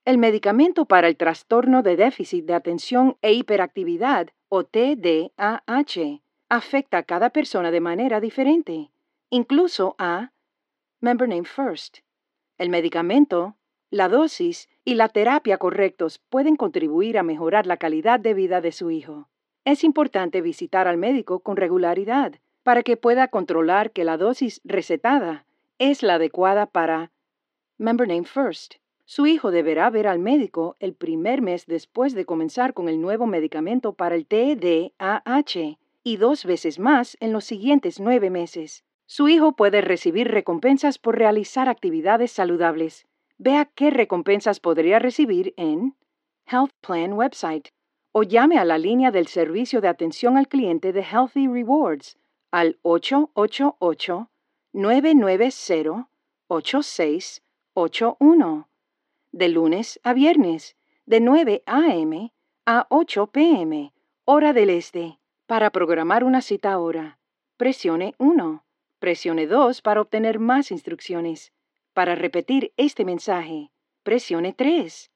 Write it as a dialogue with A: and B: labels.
A: El medicamento para el trastorno de déficit de atención e hiperactividad, o TDAH, afecta a cada persona de manera diferente, incluso a Member Name First. El medicamento, la dosis y la terapia correctos pueden contribuir a mejorar la calidad de vida de su hijo. Es importante visitar al médico con regularidad para que pueda controlar que la dosis recetada es la adecuada para Member Name First. Su hijo deberá ver al médico el primer mes después de comenzar con el nuevo medicamento para el TDAH y 2 veces más en los siguientes 9 meses. Su hijo puede recibir recompensas por realizar actividades saludables. Vea qué recompensas podría recibir en Health Plan website o llame a la línea del servicio de atención al cliente de Healthy Rewards al 888-990-8681 de lunes a viernes de 9 a.m. a 8 p.m. hora del este. Para programar una cita ahora, presione 1. Presione 2 para obtener más instrucciones. Para repetir este mensaje, presione 3.